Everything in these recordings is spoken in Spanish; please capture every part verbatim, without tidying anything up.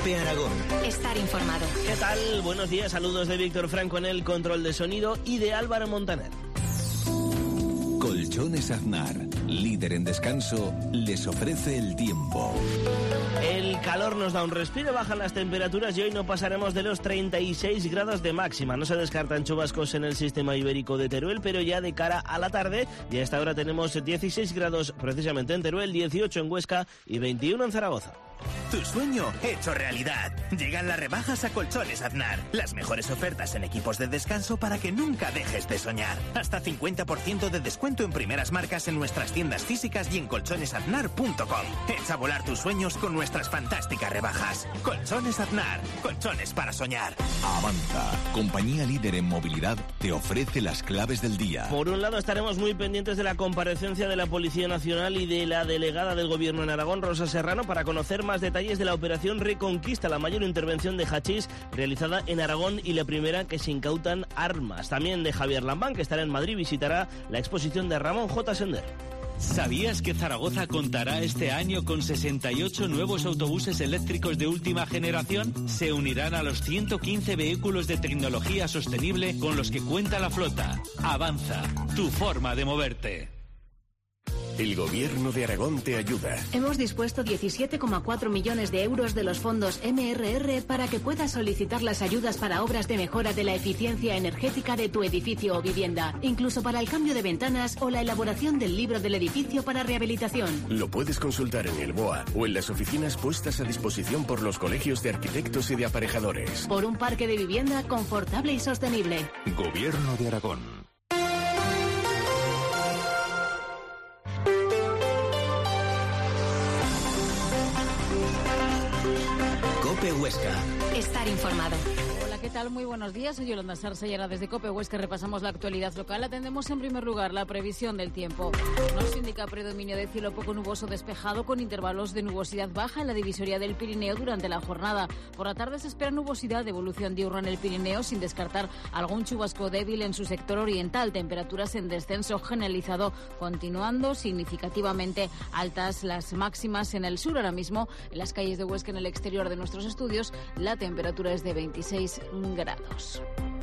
COPE Aragón. Estar informado. ¿Qué tal? Buenos días, saludos de Víctor Franco en el control de sonido y de Álvaro Montaner. Colchones Aznar, líder en descanso, les ofrece el tiempo. El calor nos da un respiro, bajan las temperaturas y hoy no pasaremos de los treinta y seis grados de máxima. No se descartan chubascos en el sistema ibérico de Teruel, pero ya de cara a la tarde, y a esta hora tenemos dieciséis grados precisamente en Teruel, dieciocho en Huesca y veintiuno en Zaragoza. Tu sueño hecho realidad. Llegan las rebajas a Colchones Aznar. Las mejores ofertas en equipos de descanso para que nunca dejes de soñar. Hasta cincuenta por ciento de descuento en primeras marcas en nuestras tiendas físicas y en colchones aznar punto com. Echa volar tus sueños con nuestras fantásticas rebajas. Colchones Aznar. Colchones para soñar. Avanza, compañía líder en movilidad, te ofrece las claves del día. Por un lado estaremos muy pendientes de la comparecencia de la Policía Nacional y de la delegada del Gobierno en Aragón, Rosa Serrano, para conocer más detalles de la operación Reconquista, la mayor intervención de hachís realizada en Aragón y la primera que se incautan armas. También de Javier Lambán, que estará en Madrid, visitará la exposición de Ramón J. Sender. ¿Sabías que Zaragoza contará este año con sesenta y ocho nuevos autobuses eléctricos de última generación? Se unirán a los ciento quince vehículos de tecnología sostenible con los que cuenta la flota. Avanza, tu forma de moverte. El Gobierno de Aragón te ayuda. Hemos dispuesto diecisiete coma cuatro millones de euros de los fondos M R R para que puedas solicitar las ayudas para obras de mejora de la eficiencia energética de tu edificio o vivienda, incluso para el cambio de ventanas o la elaboración del libro del edificio para rehabilitación. Lo puedes consultar en el B O A o en las oficinas puestas a disposición por los colegios de arquitectos y de aparejadores. Por un parque de vivienda confortable y sostenible. Gobierno de Aragón. COPE Huesca. Estar informado. Hola, ¿qué tal? Muy buenos días. Soy Yolanda Sarsa y ahora desde COPE Huesca repasamos la actualidad local. Atendemos en primer lugar la previsión del tiempo. Nos indica predominio de cielo poco nuboso despejado con intervalos de nubosidad baja en la divisoria del Pirineo durante la jornada. Por la tarde se espera nubosidad de evolución diurna en el Pirineo sin descartar algún chubasco débil en su sector oriental. Temperaturas en descenso generalizado, continuando significativamente altas las máximas en el sur. Ahora mismo en las calles de Huesca, en el exterior de nuestros estudios, la temperatura es de veintiséis grados.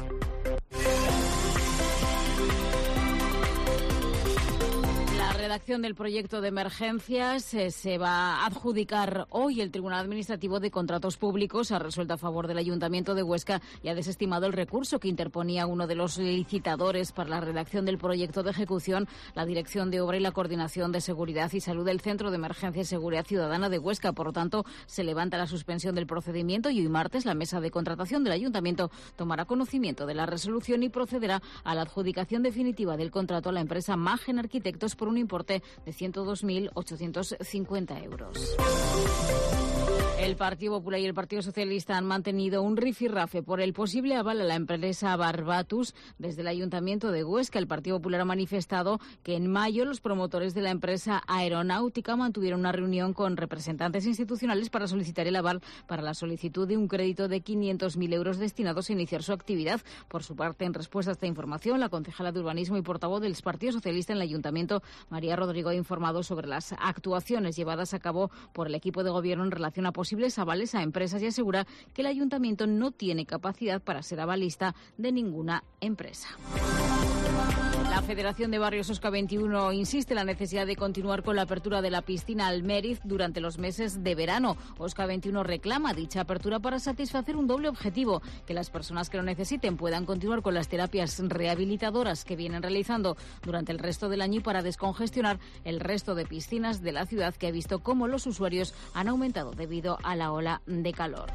La redacción del proyecto de emergencias eh, se va a adjudicar hoy. El Tribunal Administrativo de Contratos Públicos ha resuelto a favor del Ayuntamiento de Huesca y ha desestimado el recurso que interponía uno de los licitadores para la redacción del proyecto de ejecución, la Dirección de Obra y la Coordinación de Seguridad y Salud del Centro de Emergencia y Seguridad Ciudadana de Huesca. Por lo tanto, se levanta la suspensión del procedimiento y hoy martes la mesa de contratación del Ayuntamiento tomará conocimiento de la resolución y procederá a la adjudicación definitiva del contrato a la empresa Magen Arquitectos por un importe de ciento dos mil ochocientos cincuenta euros. El Partido Popular y el Partido Socialista han mantenido un rifirrafe por el posible aval a la empresa Barbatus desde el Ayuntamiento de Huesca. El Partido Popular ha manifestado que en mayo los promotores de la empresa aeronáutica mantuvieron una reunión con representantes institucionales para solicitar el aval para la solicitud de un crédito de quinientos mil euros destinados a iniciar su actividad. Por su parte, en respuesta a esta información, la concejala de Urbanismo y portavoz del Partido Socialista en el Ayuntamiento, María Rodrigo, ha informado sobre las actuaciones llevadas a cabo por el equipo de gobierno en relación a posibles avales a empresas y asegura que el Ayuntamiento no tiene capacidad para ser avalista de ninguna empresa. La Federación de Barrios Osca veintiuno insiste en la necesidad de continuar con la apertura de la piscina Almeriz durante los meses de verano. Osca veintiuno reclama dicha apertura para satisfacer un doble objetivo: que las personas que lo necesiten puedan continuar con las terapias rehabilitadoras que vienen realizando durante el resto del año y para descongestionar el resto de piscinas de la ciudad, que ha visto cómo los usuarios han aumentado debido a la ola de calor.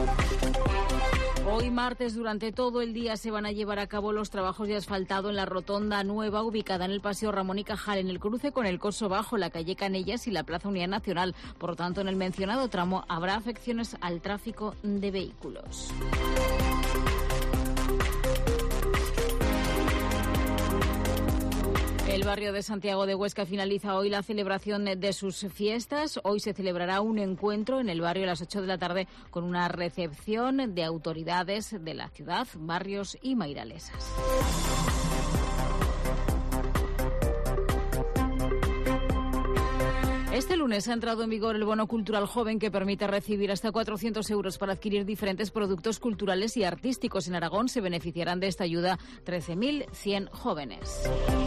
Hoy martes, durante todo el día, se van a llevar a cabo los trabajos de asfaltado en la rotonda nueva ubicada en el Paseo Ramón y Cajal, en el cruce con el Coso Bajo, la calle Canellas y la Plaza Unidad Nacional. Por lo tanto, en el mencionado tramo habrá afecciones al tráfico de vehículos. El barrio de Santiago de Huesca finaliza hoy la celebración de sus fiestas. Hoy se celebrará un encuentro en el barrio a las ocho de la tarde con una recepción de autoridades de la ciudad, barrios y mairalesas. Este lunes ha entrado en vigor el bono cultural joven que permite recibir hasta cuatrocientos euros para adquirir diferentes productos culturales y artísticos. En Aragón se beneficiarán de esta ayuda trece mil cien jóvenes.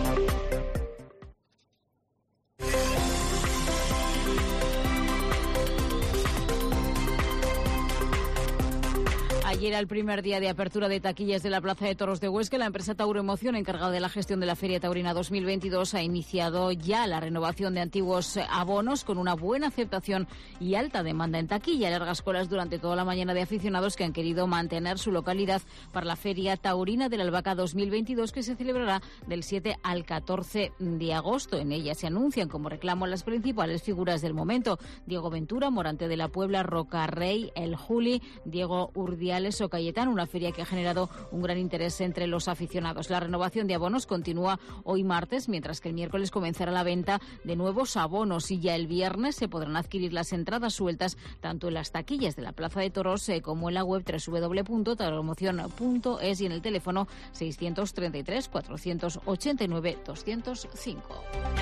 Ayer era el primer día de apertura de taquillas de la Plaza de Toros de Huesca. La empresa Tauro Emoción, encargada de la gestión de la Feria Taurina dos mil veintidós, ha iniciado ya la renovación de antiguos abonos con una buena aceptación y alta demanda en taquilla. Largas colas durante toda la mañana de aficionados que han querido mantener su localidad para la Feria Taurina de la Albahaca dos mil veintidós, que se celebrará del siete al catorce de agosto. En ella se anuncian como reclamo las principales figuras del momento: Diego Ventura, Morante de la Puebla, Roca Rey, El Juli, Diego Urdiales o Cayetano, una feria que ha generado un gran interés entre los aficionados. La renovación de abonos continúa hoy martes, mientras que el miércoles comenzará la venta de nuevos abonos y ya el viernes se podrán adquirir las entradas sueltas tanto en las taquillas de la Plaza de Toros eh, como en la web doble u doble u doble u punto tauroemoción punto es y en el teléfono seiscientos treinta y tres, cuatrocientos ochenta y nueve, doscientos cinco.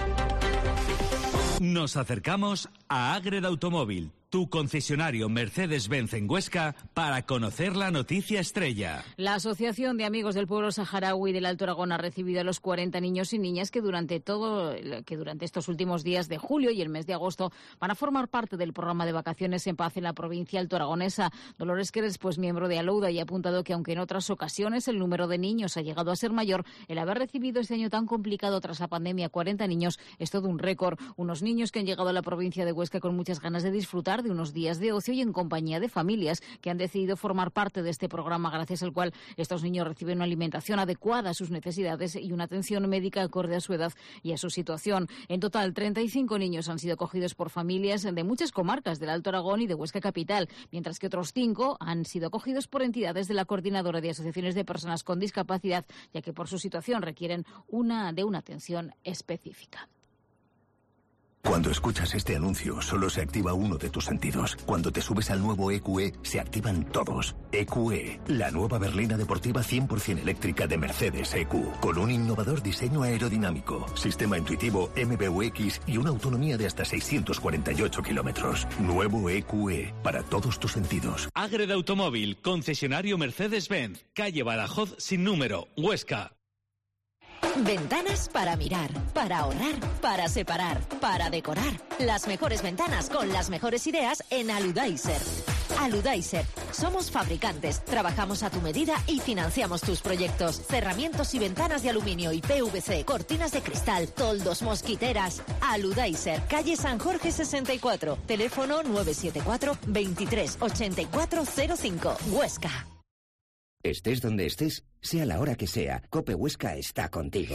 Nos acercamos a Ágreda Automóvil, tu concesionario Mercedes-Benz en Huesca, para conocer la noticia estrella. La Asociación de Amigos del Pueblo Saharaui del Alto Aragón ha recibido a los cuarenta niños y niñas que durante todo que durante estos últimos días de julio y el mes de agosto van a formar parte del programa de vacaciones en paz en la provincia altoaragonesa. Dolores Queres, pues miembro de Alouda, y ha apuntado que aunque en otras ocasiones el número de niños ha llegado a ser mayor, el haber recibido este año tan complicado tras la pandemia cuarenta niños es todo un récord. Unos niños que han llegado a la provincia de Huesca con muchas ganas de disfrutar de unos días de ocio y en compañía de familias que han decidido formar parte de este programa, gracias al cual estos niños reciben una alimentación adecuada a sus necesidades y una atención médica acorde a su edad y a su situación. En total, treinta y cinco niños han sido acogidos por familias de muchas comarcas del Alto Aragón y de Huesca Capital, mientras que otros cinco han sido acogidos por entidades de la Coordinadora de Asociaciones de Personas con Discapacidad, ya que por su situación requieren una de una atención específica. Cuando escuchas este anuncio, solo se activa uno de tus sentidos. Cuando te subes al nuevo E Q E, se activan todos. E Q E, la nueva berlina deportiva cien por ciento eléctrica de Mercedes E Q, con un innovador diseño aerodinámico, sistema intuitivo M B U X y una autonomía de hasta seiscientos cuarenta y ocho kilómetros. Nuevo E Q E, para todos tus sentidos. Ágreda Automóvil, concesionario Mercedes-Benz, calle Badajoz sin número, Huesca. Ventanas para mirar, para ahorrar, para separar, para decorar. Las mejores ventanas con las mejores ideas en Aludaiser. Aludaiser. Somos fabricantes, trabajamos a tu medida y financiamos tus proyectos. Cerramientos y ventanas de aluminio y P V C, cortinas de cristal, toldos, mosquiteras. Aludaiser, calle San Jorge sesenta y cuatro. Teléfono nueve siete cuatro, veintitrés, ochenta y cuatro cero cinco. Huesca. Estés donde estés, sea la hora que sea, COPE Huesca está contigo.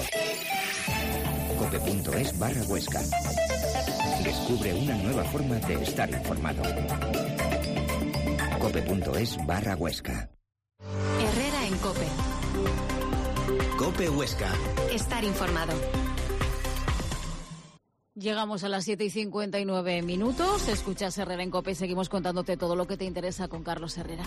Cope.es barra Huesca. Descubre una nueva forma de estar informado. Cope.es barra Huesca. Herrera en COPE. COPE Huesca. Estar informado. Llegamos a las siete y cincuenta y nueve minutos. Escuchas Herrera en COPE y seguimos contándote todo lo que te interesa con Carlos Herrera.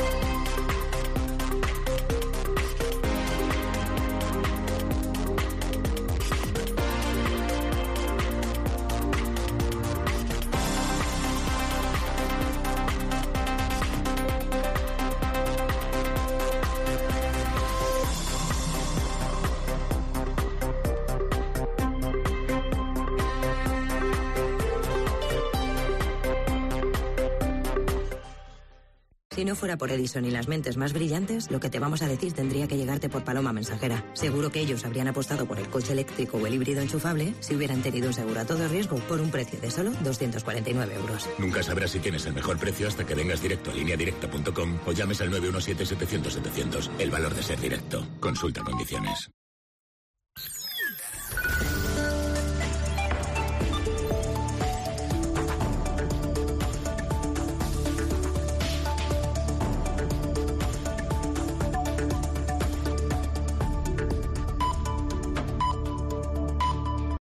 Si no fuera por Edison y las mentes más brillantes, lo que te vamos a decir tendría que llegarte por Paloma Mensajera. Seguro que ellos habrían apostado por el coche eléctrico o el híbrido enchufable si hubieran tenido un seguro a todo riesgo por un precio de solo doscientos cuarenta y nueve euros. Nunca sabrás si tienes el mejor precio hasta que vengas directo a línea directa punto com o llames al nueve uno siete, setecientos, setecientos. El valor de ser directo. Consulta condiciones.